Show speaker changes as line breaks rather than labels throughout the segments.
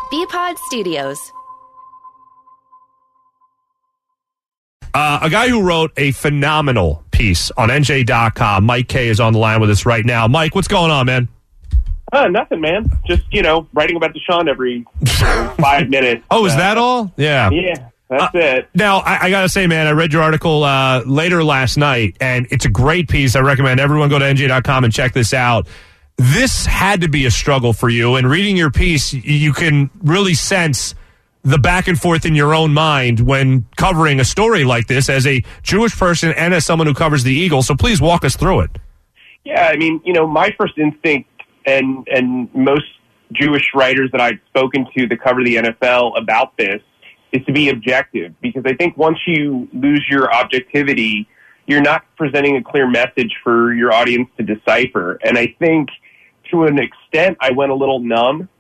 BPod Studios.
A guy who wrote a phenomenal piece on NJ.com, Mike K, is on the line with us right now. Mike, what's going on, man?
Nothing, man. Just, writing about Deshaun every 5 minutes.
Oh, is that all? Yeah.
Yeah, that's it.
Now, I got to say, man, I read your article later last night, and it's a great piece. I recommend everyone go to NJ.com and check this out. This had to be a struggle for you, and reading your piece, you can really sense the back and forth in your own mind when covering a story like this as a Jewish person and as someone who covers the Eagles. So please walk us through it.
Yeah, I mean, my first instinct and most Jewish writers that I've spoken to that cover the NFL about this is to be objective, because I think once you lose your objectivity, you're not presenting a clear message for your audience to decipher. And I think to an extent I went a little numb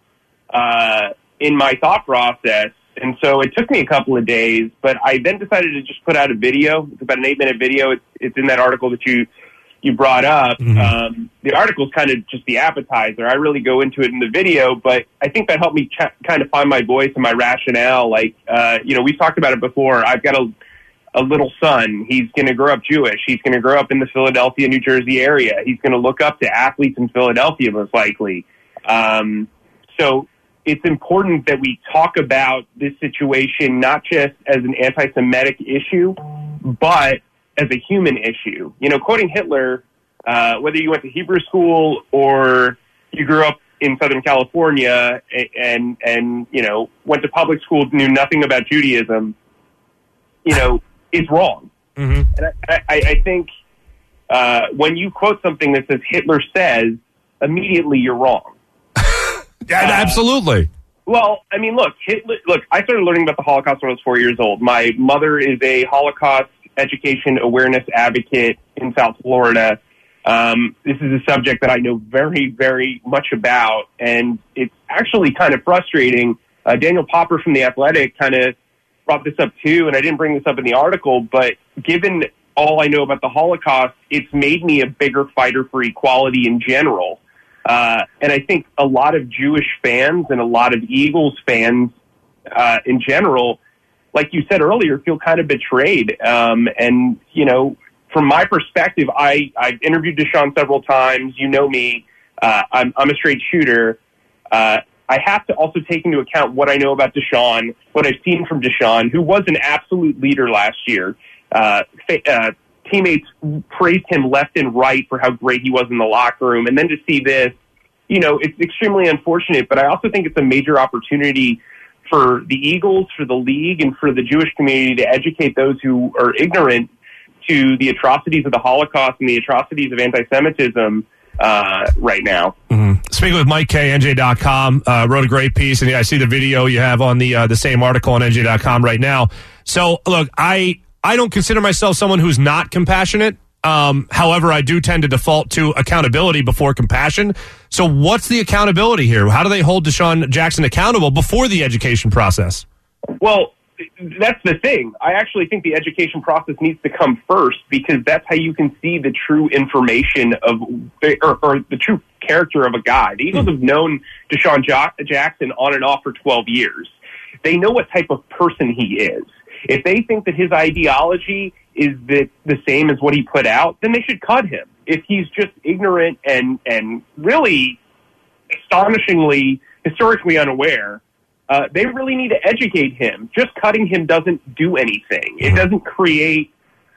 in my thought process. And so it took me a couple of days, but I then decided to just put out a video. It's about an 8-minute video. It's in that article that you brought up. Mm-hmm. The article is kind of just the appetizer. I really go into it in the video, but I think that helped me kind of find my voice and my rationale. Like, we've talked about it before. I've got a little son. He's going to grow up Jewish. He's going to grow up in the Philadelphia, New Jersey area. He's going to look up to athletes in Philadelphia, most likely. So it's important that we talk about this situation not just as an anti-Semitic issue, but as a human issue. Quoting Hitler, whether you went to Hebrew school or you grew up in Southern California and went to public school, knew nothing about Judaism, is wrong. Mm-hmm. And I think when you quote something that says Hitler says, immediately you're wrong.
Yeah, absolutely.
Well, I mean, look, I started learning about the Holocaust when I was 4 years old. My mother is a Holocaust education awareness advocate in South Florida. This is a subject that I know very, very much about, and it's actually kind of frustrating. Daniel Popper from The Athletic kind of brought this up too, and I didn't bring this up in the article, but given all I know about the Holocaust, it's made me a bigger fighter for equality in general. And I think a lot of Jewish fans and a lot of Eagles fans in general, like you said earlier, feel kind of betrayed. And, from my perspective, I've interviewed Deshaun several times. You know me. I'm a straight shooter. I have to also take into account what I know about Deshaun, what I've seen from Deshaun, who was an absolute leader last year. Teammates praised him left and right for how great he was in the locker room. And then to see this, it's extremely unfortunate, but I also think it's a major opportunity for the Eagles, for the league, and for the Jewish community to educate those who are ignorant to the atrocities of the Holocaust and the atrocities of anti-Semitism right now.
Mm-hmm. Speaking with Mike K, NJ.com, wrote a great piece, and I see the video you have on the same article on NJ.com right now. So, look, I don't consider myself someone who's not compassionate. However, I do tend to default to accountability before compassion. So what's the accountability here? How do they hold Deshaun Jackson accountable before the education process?
Well, that's the thing. I actually think the education process needs to come first, because that's how you can see the true information of, or the true character of a guy. The Eagles have known Deshaun Jackson on and off for 12 years. They know what type of person he is. If they think that his ideology is the same as what he put out, then they should cut him. If he's just ignorant and really astonishingly, historically unaware, they really need to educate him. Just cutting him doesn't do anything. It doesn't create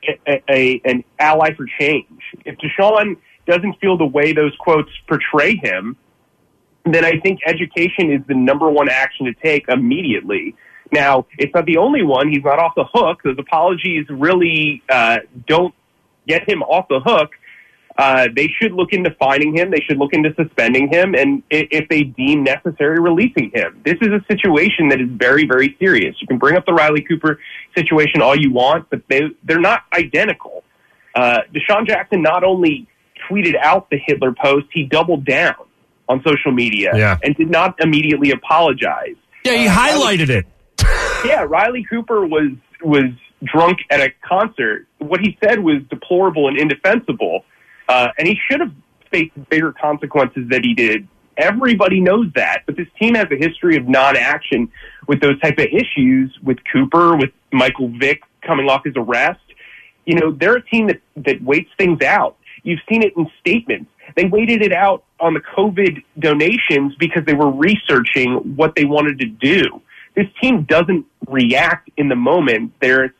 an ally for change. If Deshaun doesn't feel the way those quotes portray him, then I think education is the number one action to take immediately. Now, it's not the only one. He's not off the hook. Those apologies really don't get him off the hook. They should look into fining him. They should look into suspending him, and if they deem necessary, releasing him. This is a situation that is very, very serious. You can bring up the Riley Cooper situation all you want, but they're not identical. Deshaun Jackson not only tweeted out the Hitler post, he doubled down on social media and did not immediately apologize.
Yeah, he highlighted it.
Yeah, Riley Cooper was drunk at a concert. What he said was deplorable and indefensible, and he should have faced bigger consequences than he did. Everybody knows that. But this team has a history of non-action with those type of issues, with Cooper, with Michael Vick coming off his arrest. You know, they're a team that waits things out. You've seen it in statements. They waited it out on the COVID donations because they were researching what they wanted to do. This team doesn't react in the moment. They're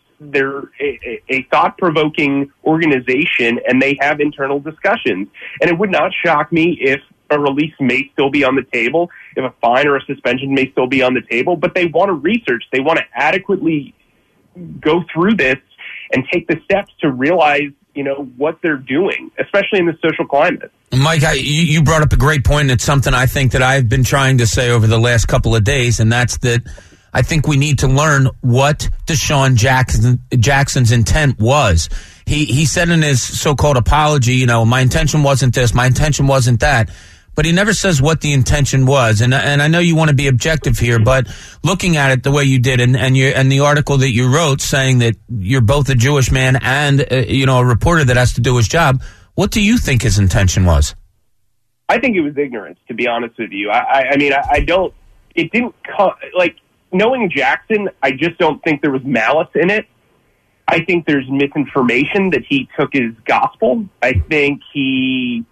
a thought-provoking organization, and they have internal discussions. And it would not shock me if a release may still be on the table, if a fine or a suspension may still be on the table, but they want to research. They want to adequately go through this and take the steps to realize, you know, what they're doing, especially in the social climate.
Mike, you brought up a great point, and it's something I think that I've been trying to say over the last couple of days, and that's that I think we need to learn what Deshaun Jackson's intent was. He said in his so-called apology, you know, my intention wasn't this, my intention wasn't that. But he never says what the intention was, and I know you want to be objective here, but looking at it the way you did, and the article that you wrote saying that you're both a Jewish man and a reporter that has to do his job, what do you think his intention was?
I think it was ignorance, to be honest with you. I mean, I don't. It didn't like knowing Jackson. I just don't think there was malice in it. I think there's misinformation that he took as gospel. I think he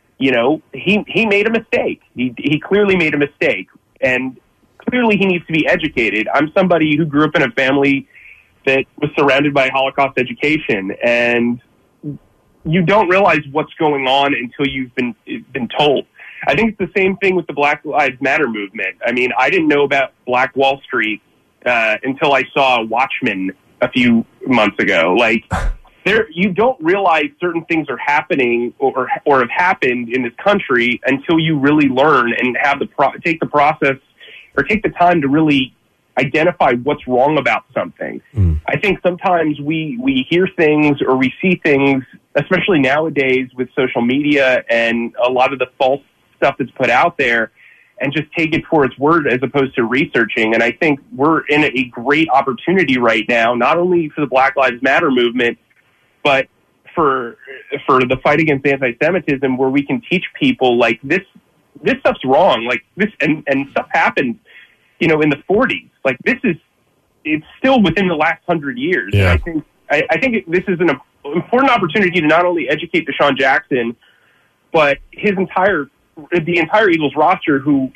made a mistake. He clearly made a mistake, and clearly he needs to be educated. I'm somebody who grew up in a family that was surrounded by Holocaust education, and you don't realize what's going on until you've been told. I think it's the same thing with the Black Lives Matter movement. I mean, I didn't know about Black Wall Street until I saw Watchmen a few months ago. Like, you don't realize certain things are happening or have happened in this country until you really learn and have take the time to really identify what's wrong about something. I think sometimes we hear things or we see things, especially nowadays with social media and a lot of the false stuff that's put out there, and just take it for its word as opposed to researching. And I think we're in a great opportunity right now, not only for the Black Lives Matter movement, but for the fight against anti-Semitism, where we can teach people, like, this stuff's wrong, like this, and stuff happened, in the 40s. Like, it's still within the last 100 years.
Yeah.
And I think this is an important opportunity to not only educate Deshaun Jackson, but the entire Eagles roster, who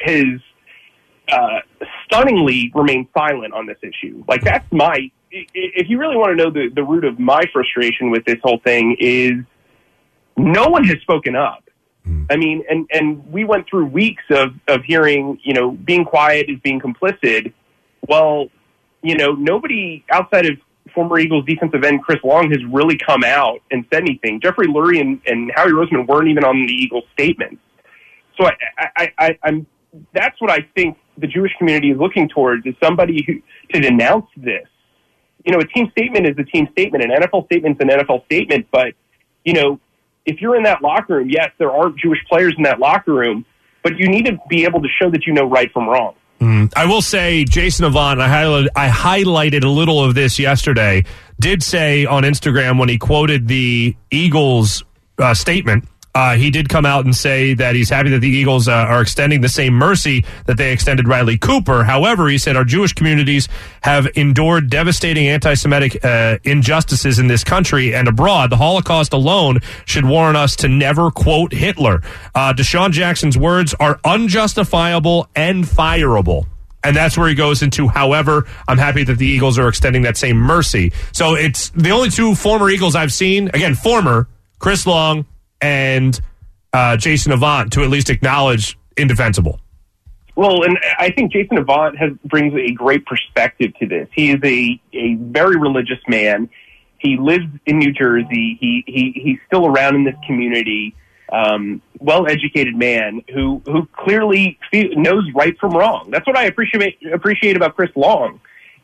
has stunningly remained silent on this issue. Like, that's if you really want to know the root of my frustration with this whole thing, is no one has spoken up. I mean, and we went through weeks of hearing, being quiet is being complicit. Well, nobody outside of former Eagles defensive end Chris Long has really come out and said anything. Jeffrey Lurie and Howie Roseman weren't even on the Eagles statements. So I'm that's what I think the Jewish community is looking towards, is somebody to denounce this. A team statement is a team statement. An NFL statement is an NFL statement. But, if you're in that locker room, yes, there aren't Jewish players in that locker room, but you need to be able to show that you know right from wrong.
I will say Jason Avant, I highlighted a little of this yesterday, did say on Instagram when he quoted the Eagles statement, he did come out and say that he's happy that the Eagles are extending the same mercy that they extended Riley Cooper. However, he said our Jewish communities have endured devastating anti-Semitic injustices in this country and abroad. The Holocaust alone should warn us to never quote Hitler. Deshaun Jackson's words are unjustifiable and fireable. And that's where he goes into, however, I'm happy that the Eagles are extending that same mercy. So it's the only two former Eagles I've seen, again, former, Chris Long and Jason Avant, to at least acknowledge indefensible.
Well, and I think Jason Avant brings a great perspective to this. He is a very religious man. He lives in New Jersey. He's still around in this community. Well-educated man who clearly knows right from wrong. That's what I appreciate about Chris Long.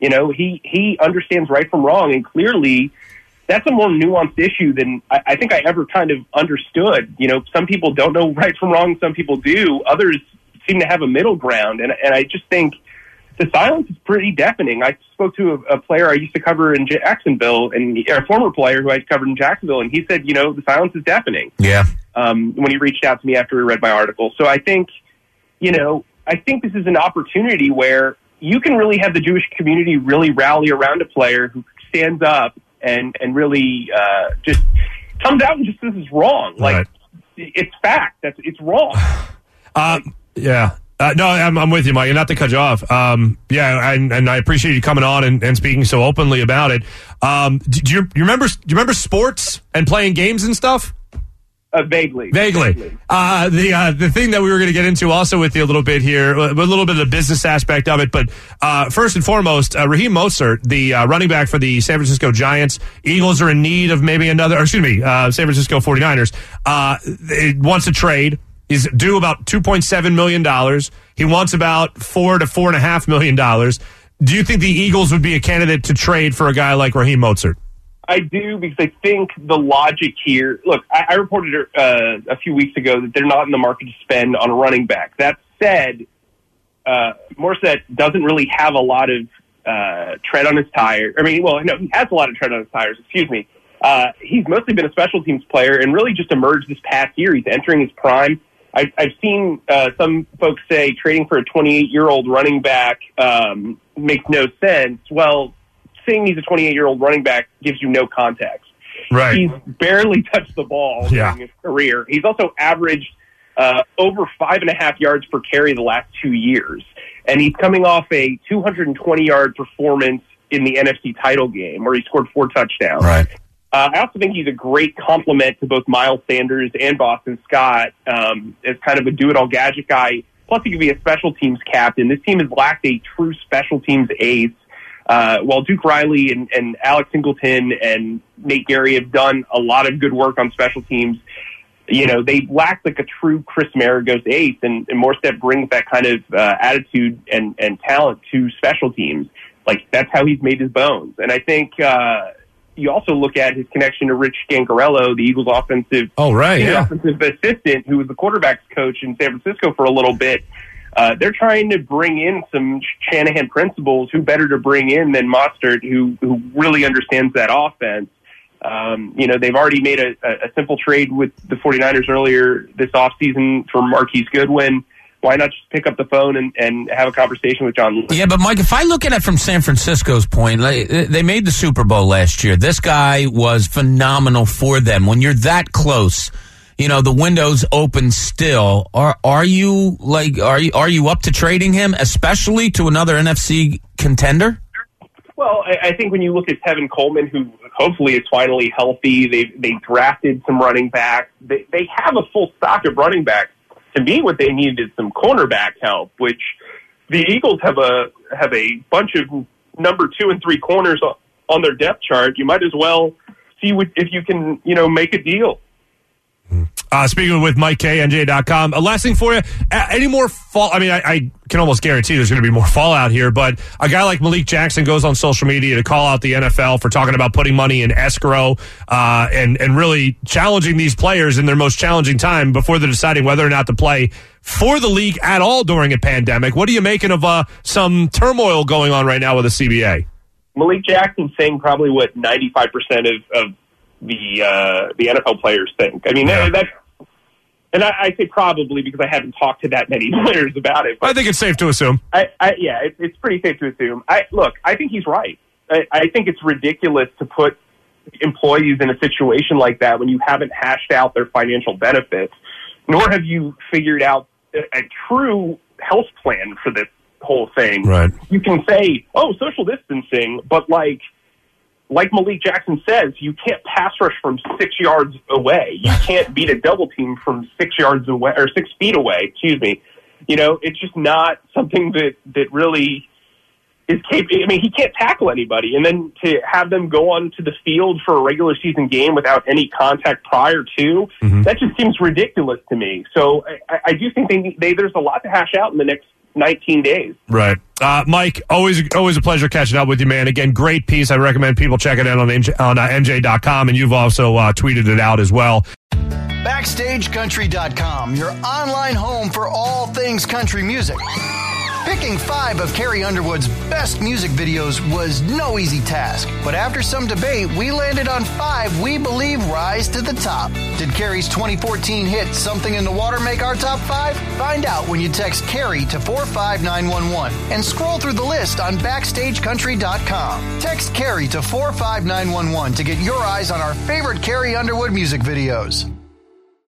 He understands right from wrong, and clearly that's a more nuanced issue than I think I ever kind of understood. Some people don't know right from wrong. Some people do. Others seem to have a middle ground. And I just think the silence is pretty deafening. I spoke to a player I used to cover in Jacksonville, and a former player who I covered in Jacksonville, and he said, the silence is deafening.
Yeah.
When he reached out to me after he read my article. So I think, I think this is an opportunity where you can really have the Jewish community really rally around a player who stands up and really just comes out and just says it's wrong. Like, it's fact. It's wrong.
Yeah. No, I'm with you, Mike. Not to cut you off. And I appreciate you coming on and speaking so openly about it. Do you remember sports and playing games and stuff?
Vaguely.
The thing that we were going to get into also with you a little bit here, a little bit of the business aspect of it, but first and foremost, Raheem Mostert, the running back for the San Francisco Giants, Eagles are in need of maybe San Francisco 49ers, wants a trade. He's due about $2.7 million. He wants about $4 to $4.5 million. Do you think the Eagles would be a candidate to trade for a guy like Raheem Mostert?
I do, because I think the logic here... Look, I reported a few weeks ago that they're not in the market to spend on a running back. That said, Morissette doesn't really have a lot of tread on his tires. He has a lot of tread on his tires, excuse me. He's mostly been a special teams player and really just emerged this past year. He's entering his prime. I've seen some folks say trading for a 28-year-old running back makes no sense. Well, saying he's a 28-year-old running back gives you no context.
Right.
He's barely touched the ball during his career. He's also averaged over 5.5 yards per carry the last 2 years. And he's coming off a 220-yard performance in the NFC title game where he scored 4 touchdowns.
Right.
I also think he's a great complement to both Miles Sanders and Boston Scott as kind of a do-it-all gadget guy. Plus, he could be a special teams captain. This team has lacked a true special teams ace. While Duke Riley and Alex Singleton and Nate Gary have done a lot of good work on special teams, they lack like a true Chris Maragos ace, and Morissette brings that kind of attitude and talent to special teams. Like, that's how he's made his bones. And I think you also look at his connection to Rich Scangarello, the Eagles' offensive assistant, who was the quarterback's coach in San Francisco for a little bit. They're trying to bring in some Shanahan principles. Who better to bring in than Mostert, who really understands that offense? They've already made a simple trade with the 49ers earlier this offseason for Marquise Goodwin. Why not just pick up the phone and have a conversation with John Lewis? Yeah,
but Mike, if I look at it from San Francisco's point, they made the Super Bowl last year. This guy was phenomenal for them. When you're that close, the window's open still. Are you up to trading him, especially to another NFC contender?
Well, I think when you look at Tevin Coleman, who hopefully is finally healthy, they drafted some running backs. They have a full stock of running backs. To me, what they need is some cornerback help, which the Eagles have a bunch of number 2 and 3 corners on their depth chart. You might as well see if you can, make a deal.
Speaking with Mike K, NJ.com. Last thing for you, any more fall? I can almost guarantee there's going to be more fallout here, but a guy like Malik Jackson goes on social media to call out the NFL for talking about putting money in escrow and really challenging these players in their most challenging time before they're deciding whether or not to play for the league at all during a pandemic. What are you making of some turmoil going on right now with the CBA?
Malik Jackson's saying probably what 95% of the NFL players think. And I say probably because I haven't talked to that many players about it. But
I think it's safe to assume.
It's pretty safe to assume. I think he's right. I think it's ridiculous to put employees in a situation like that when you haven't hashed out their financial benefits, nor have you figured out a true health plan for this whole thing.
Right.
You can say, social distancing, but like Malik Jackson says, you can't pass rush from 6 yards away. You can't beat a double team from 6 yards away or 6 feet away. Excuse me. It's just not something that really is capable. He can't tackle anybody, and then to have them go onto the field for a regular season game without any contact prior to, that just seems ridiculous to me. So I do think there's a lot to hash out in the next 19 days.
Right. Mike, always a pleasure catching up with you, man. Again, great piece. I recommend people check it out on NJ.com, and you've also tweeted it out as well.
BackstageCountry.com, your online home for all things country music. Picking 5 of Carrie Underwood's best music videos was no easy task, but after some debate, we landed on 5 we believe rise to the top. Did Carrie's 2014 hit Something in the Water make our top 5? Find out when you text Carrie to 45911 and scroll through the list on BackstageCountry.com. Text Carrie to 45911 to get your eyes on our favorite Carrie Underwood music videos.